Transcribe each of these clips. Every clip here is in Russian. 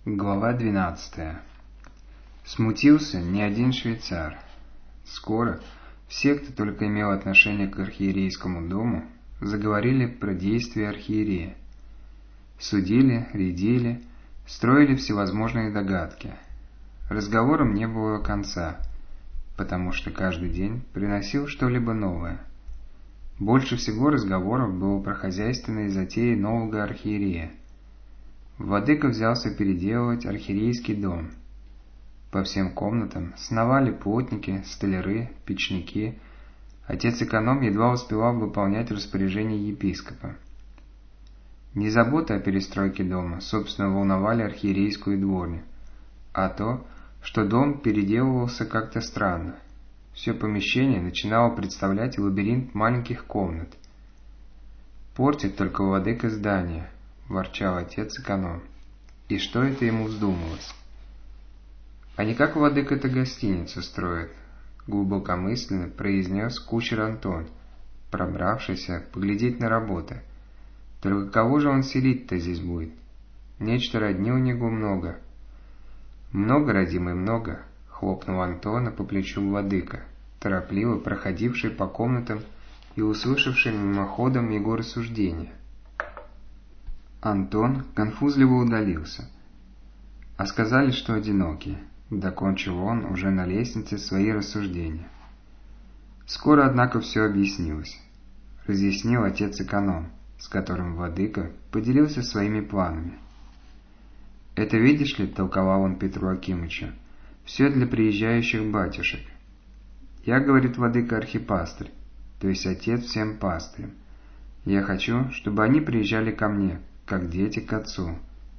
Глава 12. Смутился не один швейцар. Скоро все, кто только имел отношение к архиерейскому дому, заговорили про действия архиерея. Судили, рядили, строили всевозможные догадки. Разговорам не было конца, потому что каждый день приносил что-либо новое. Больше всего разговоров было про хозяйственные затеи нового архиерея. Владыка взялся переделывать архиерейский дом. По всем комнатам сновали плотники, столяры, печники. Отец-эконом едва успевал выполнять распоряжения епископа. Не заботы о перестройке дома, собственно, волновали архиерейскую дворню, а то, что дом переделывался как-то странно. Все помещение начинало представлять лабиринт маленьких комнат. «Портит только владыка здание», — ворчал отец-эконом. И что это ему вздумалось? «А не как владыка-то гостиницу строит», — глубокомысленно произнес кучер Антон, пробравшийся поглядеть на работы. «Только кого же он селить-то здесь будет? Нечто родни у него много». «Много, родимый, много», — хлопнул Антона по плечу владыка, торопливо проходивший по комнатам и услышавший мимоходом его рассуждения. Антон конфузливо удалился. «А сказали, что одинокие», — докончил он уже на лестнице свои рассуждения. Скоро, однако, все объяснилось. Разъяснил отец-эконом, с которым владыка поделился своими планами. «Это, видишь ли, — толковал он Петру Акимычу, — все для приезжающих батюшек. Я, — говорит владыка, — архипастырь, то есть отец всем пастырям. Я хочу, чтобы они приезжали ко мне, как дети к отцу».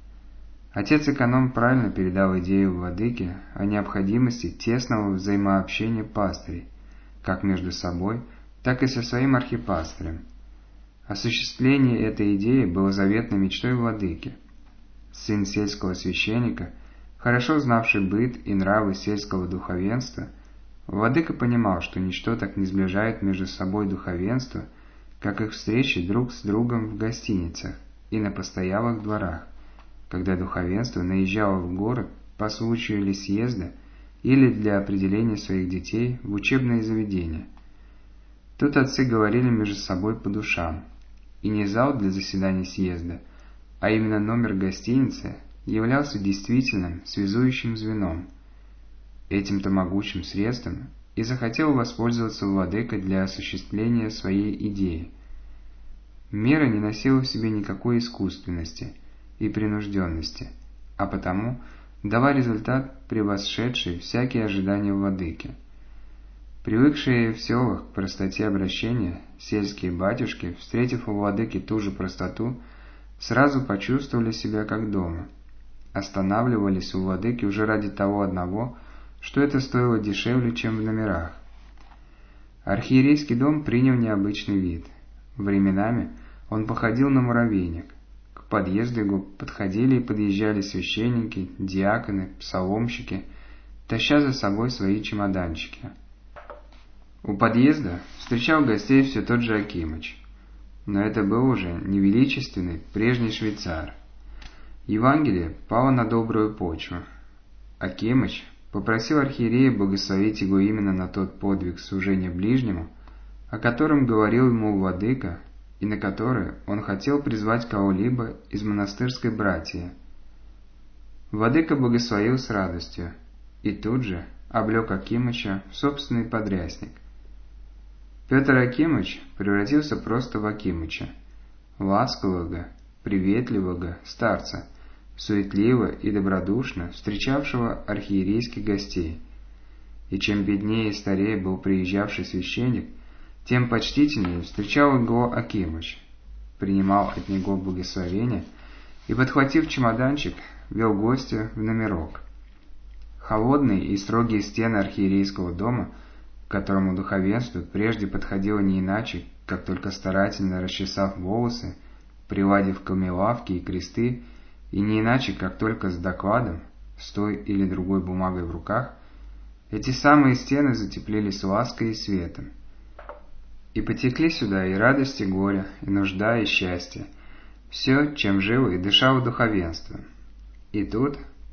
Отец-эконом правильно передал идею владыке о необходимости тесного взаимообщения пастырей, как между собой, так и со своим архипастырем. Осуществление этой идеи было заветной мечтой владыки. Сын сельского священника, хорошо знавший быт и нравы сельского духовенства, владыка понимал, что ничто так не сближает между собой духовенство, как их встречи друг с другом в гостиницах и на постоялых дворах, когда духовенство наезжало в город по случаю или съезда, или для определения своих детей в учебные заведения. Тут отцы говорили между собой по душам, и не зал для заседаний съезда, а именно номер гостиницы являлся действительным связующим звеном. Этим-то могучим средством и захотел воспользоваться владыка для осуществления своей идеи. Мера не носила в себе никакой искусственности и принужденности, а потому дала результат, превосшедший всякие ожидания владыки. Привыкшие в селах к простоте обращения, сельские батюшки, встретив у владыки ту же простоту, сразу почувствовали себя как дома. Останавливались у владыки уже ради того одного, что это стоило дешевле, чем в номерах. Архиерейский дом принял необычный вид. Временами он походил на муравейник. К подъезду его подходили и подъезжали священники, диаконы, псаломщики, таща за собой свои чемоданчики. У подъезда встречал гостей все тот же Акимыч, но это был уже не величественный прежний швейцар. Евангелие пало на добрую почву. Акимыч попросил архиерея благословить его именно на тот подвиг служения ближнему, о котором говорил ему владыка, и на который он хотел призвать кого-либо из монастырской братьи. Владыка благословил с радостью и тут же облек Акимыча в собственный подрясник. Петр Акимыч превратился просто в Акимыча, ласкового, приветливого старца, суетливо и добродушно встречавшего архиерейских гостей. И чем беднее и старее был приезжавший священник, тем почтительнее встречал его Акимыч, принимал от него благословение и, подхватив чемоданчик, вел гостя в номерок. Холодные и строгие стены архиерейского дома, к которому духовенство прежде подходило не иначе, как только старательно расчесав волосы, приладив камелавки и кресты, и не иначе, как только с докладом, с той или другой бумагой в руках, эти самые стены затеплились лаской и светом. И потекли сюда и радость, и горе, и нужда, и счастье, все, чем жило и дышало духовенство. И тут,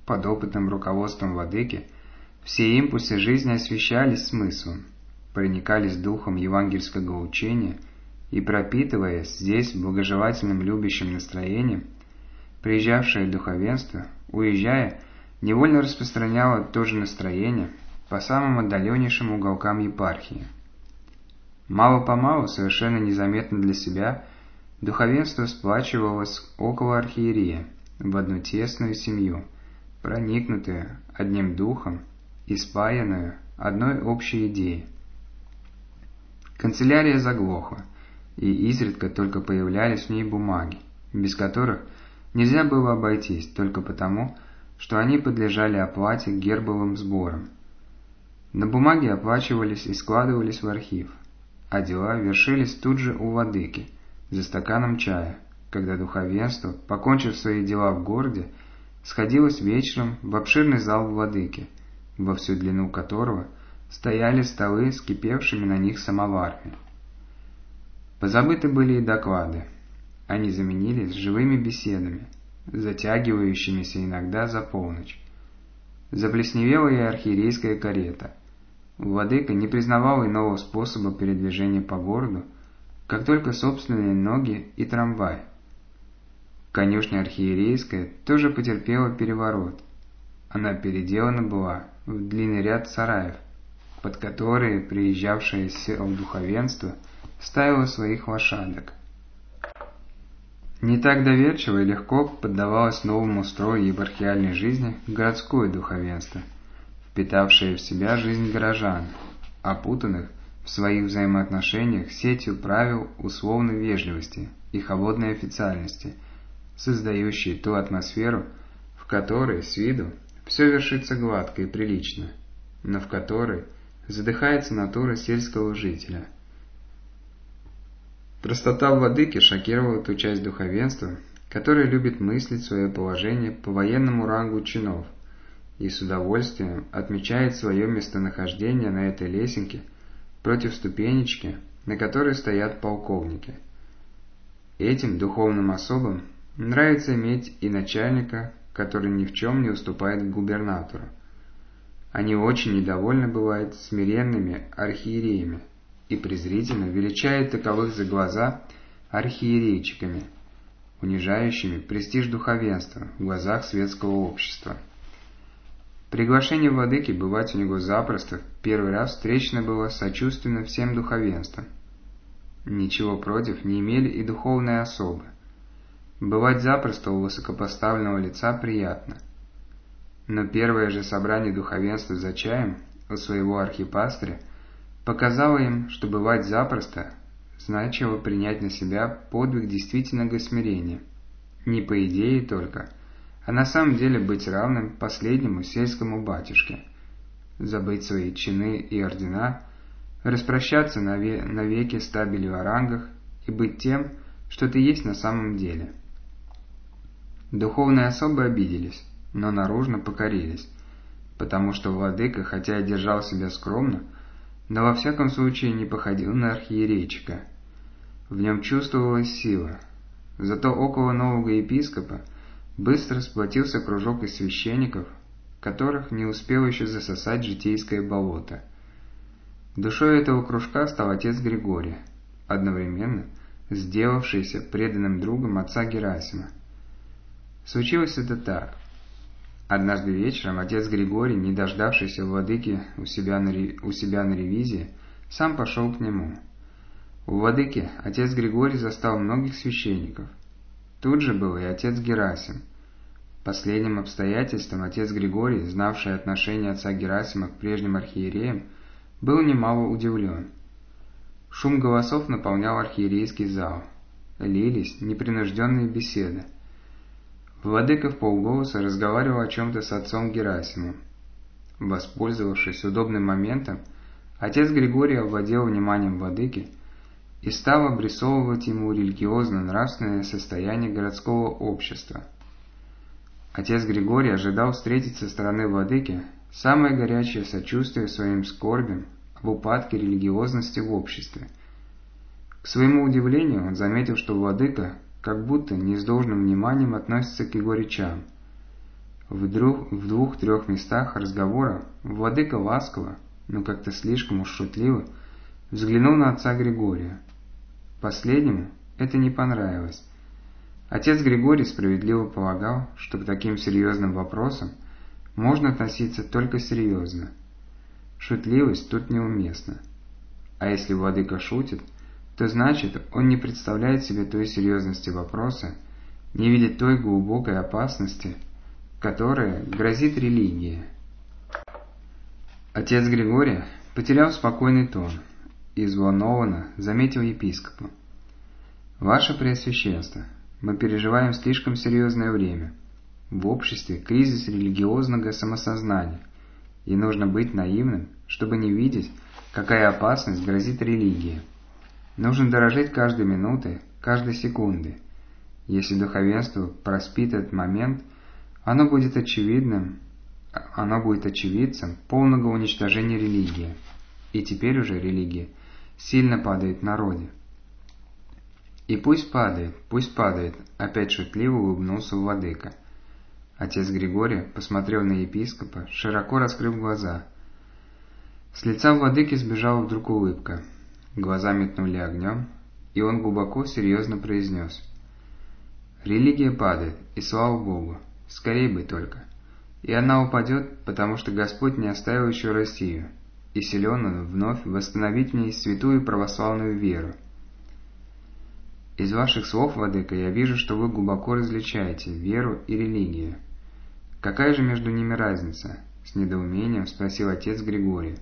под опытным руководством владыки, все импульсы жизни освещались смыслом, проникались духом евангельского учения и, пропитываясь здесь благожелательным любящим настроением, приезжавшее духовенство, уезжая, невольно распространяло то же настроение по самым отдаленнейшим уголкам епархии. Мало-помалу, совершенно незаметно для себя, духовенство сплачивалось около архиерея в одну тесную семью, проникнутую одним духом и спаянную одной общей идеей. Канцелярия заглохла, и изредка только появлялись в ней бумаги, без которых нельзя было обойтись только потому, что они подлежали оплате гербовым сборам. На бумаге оплачивались и складывались в архив, а дела вершились тут же у владыки, за стаканом чая, когда духовенство, покончив свои дела в городе, сходилось вечером в обширный зал владыки, во всю длину которого стояли столы с кипевшими на них самоварами. Позабыты были и доклады. Они заменились живыми беседами, затягивающимися иногда за полночь. Заплесневела и архиерейская карета. Владыка не признавал иного способа передвижения по городу, как только собственные ноги и трамвай. Конюшня архиерейская тоже потерпела переворот. Она переделана была в длинный ряд сараев, под которые приезжавшее сел духовенство ставило своих лошадок. Не так доверчиво и легко поддавалось новому строю епархиальной жизни городское духовенство, впитавшее в себя жизнь горожан, опутанных в своих взаимоотношениях сетью правил условной вежливости и холодной официальности, создающей ту атмосферу, в которой с виду все вершится гладко и прилично, но в которой задыхается натура сельского жителя. Простота владыки шокировала ту часть духовенства, которая любит мыслить свое положение по военному рангу чинов и с удовольствием отмечает свое местонахождение на этой лесенке против ступенечки, на которой стоят полковники. Этим духовным особам нравится иметь и начальника, который ни в чем не уступает губернатору. Они очень недовольны бывают смиренными архиереями и презрительно величают таковых за глаза архиерейчиками, унижающими престиж духовенства в глазах светского общества. Приглашение владыки бывать у него запросто в первый раз встречено было сочувственно всем духовенством. Ничего против не имели и духовные особы. Бывать запросто у высокопоставленного лица приятно. Но первое же собрание духовенства за чаем у своего архипастыря показало им, что бывать запросто значило принять на себя подвиг действительного смирения, не по идее только, а на самом деле быть равным последнему сельскому батюшке, забыть свои чины и ордена, распрощаться навеки с табелью о рангах и быть тем, что ты есть на самом деле. Духовные особы обиделись, но наружно покорились, потому что владыка, хотя и держал себя скромно, но во всяком случае не походил на архиерейчика. В нем чувствовалась сила. Зато около нового епископа быстро сплотился кружок из священников, которых не успел еще засосать житейское болото. Душой этого кружка стал отец Григорий, одновременно сделавшийся преданным другом отца Герасима. Случилось это так. Однажды вечером отец Григорий, не дождавшийся владыки у себя на ревизии, сам пошел к нему. У владыки отец Григорий застал многих священников. Тут же был и отец Герасим. Последним обстоятельством отец Григорий, знавший отношение отца Герасима к прежним архиереям, был немало удивлен. Шум голосов наполнял архиерейский зал. Лились непринужденные беседы. Владыка вполголоса разговаривал о чем-то с отцом Герасимом. Воспользовавшись удобным моментом, отец Григорий овладел вниманием владыки и стал обрисовывать ему религиозно-нравственное состояние городского общества. Отец Григорий ожидал встретить со стороны владыки самое горячее сочувствие своим скорбям об упадке религиозности в обществе. К своему удивлению он заметил, что владыка как будто не с должным вниманием относится к его речам. В двух-трех местах разговора владыка ласково, но как-то слишком уж шутливо, взглянул на отца Григория. Последнему это не понравилось. Отец Григорий справедливо полагал, что к таким серьезным вопросам можно относиться только серьезно. Шутливость тут неуместна. А если владыка шутит, то значит, он не представляет себе той серьезности вопроса, не видит той глубокой опасности, которая грозит религии. Отец Григорий потерял спокойный тон и взволнованно заметил епископу. «Ваше Преосвященство, мы переживаем слишком серьезное время. В обществе кризис религиозного самосознания, и нужно быть наивным, чтобы не видеть, какая опасность грозит религии. Нужно дорожить каждой минутой, каждой секундой. Если духовенство проспит этот момент, оно будет очевидцем полного уничтожения религии. И теперь уже религия сильно падает в народе». «И пусть падает, опять шутливо улыбнулся владыка. Отец Григорий посмотрел на епископа, широко раскрыв глаза. С лица владыки сбежала вдруг улыбка. Глаза метнули огнем, и он глубоко серьезно произнес: «Религия падает, и слава Богу, скорей бы только. И она упадет, потому что Господь не оставил еще Россию, и силен Он вновь восстановить в ней святую православную веру. Из ваших слов, владыка, я вижу, что вы глубоко различаете веру и религию. Какая же между ними разница?» — с недоумением спросил отец Григорий.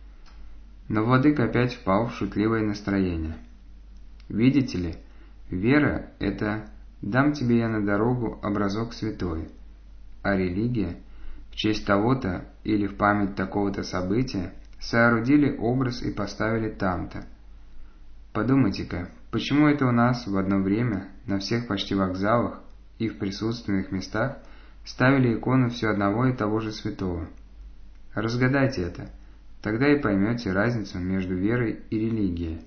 Но владыка опять впал в шутливое настроение. «Видите ли, вера — это «дам тебе я на дорогу образок святой», а религия — в честь того-то или в память такого-то события соорудили образ и поставили там-то. Подумайте-ка, почему это у нас в одно время на всех почти вокзалах и в присутственных местах ставили икону все одного и того же святого? Разгадайте это, тогда и поймете разницу между верой и религией».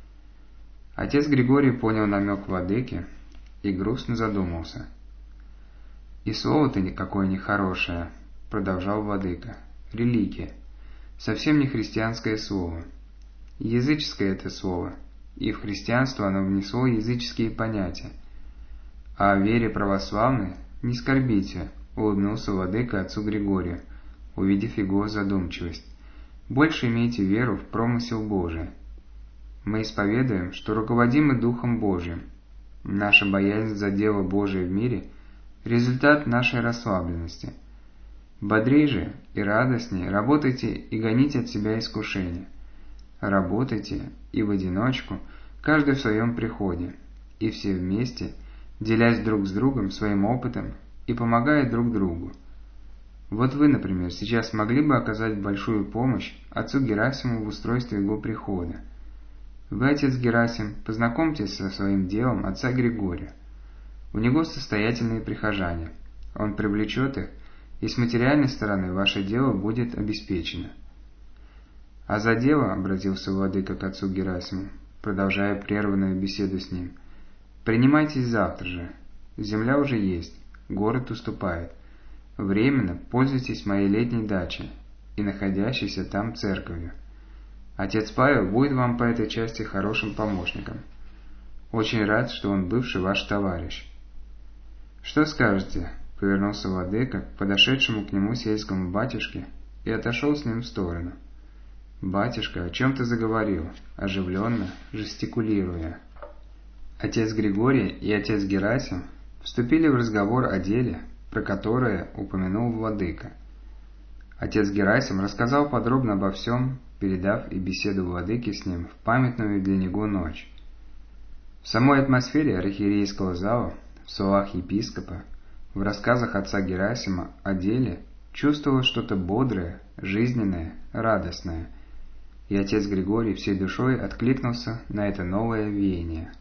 Отец Григорий понял намек владыки и грустно задумался. «И слово-то никакое нехорошее», — продолжал владыка. «Религия. Совсем не христианское слово. Языческое это слово, и в христианство оно внесло языческие понятия. А о вере православной не скорбите», — улыбнулся владыка отцу Григорию, увидев его задумчивость. «Больше имейте веру в промысел Божий. Мы исповедуем, что руководимы Духом Божиим. Наша боязнь за дело Божие в мире – результат нашей расслабленности. Бодрей же и радостнее работайте и гоните от себя искушения. Работайте и в одиночку, каждый в своем приходе, и все вместе, делясь друг с другом своим опытом и помогая друг другу. Вот вы, например, сейчас могли бы оказать большую помощь отцу Герасиму в устройстве его прихода. Вы, отец Герасим, познакомьтесь со своим делом отца Григория. У него состоятельные прихожане. Он привлечет их, и с материальной стороны ваше дело будет обеспечено». «А за дело, — обратился владыка к отцу Герасиму, продолжая прерванную беседу с ним, — принимайтесь завтра же. Земля уже есть, город уступает. Временно пользуйтесь моей летней дачей и находящейся там церковью. Отец Павел будет вам по этой части хорошим помощником. Очень рад, что он бывший ваш товарищ». «Что скажете?» — повернулся владыка к подошедшему к нему сельскому батюшке и отошел с ним в сторону. Батюшка о чем-то заговорил, оживленно жестикулируя. Отец Григорий и отец Герасим вступили в разговор о деле, про которое упомянул владыка. Отец Герасим рассказал подробно обо всем, передав и беседу владыки с ним в памятную для него ночь. В самой атмосфере архиерейского зала, в словах епископа, в рассказах отца Герасима о деле чувствовалось что-то бодрое, жизненное, радостное, и отец Григорий всей душой откликнулся на это новое веяние.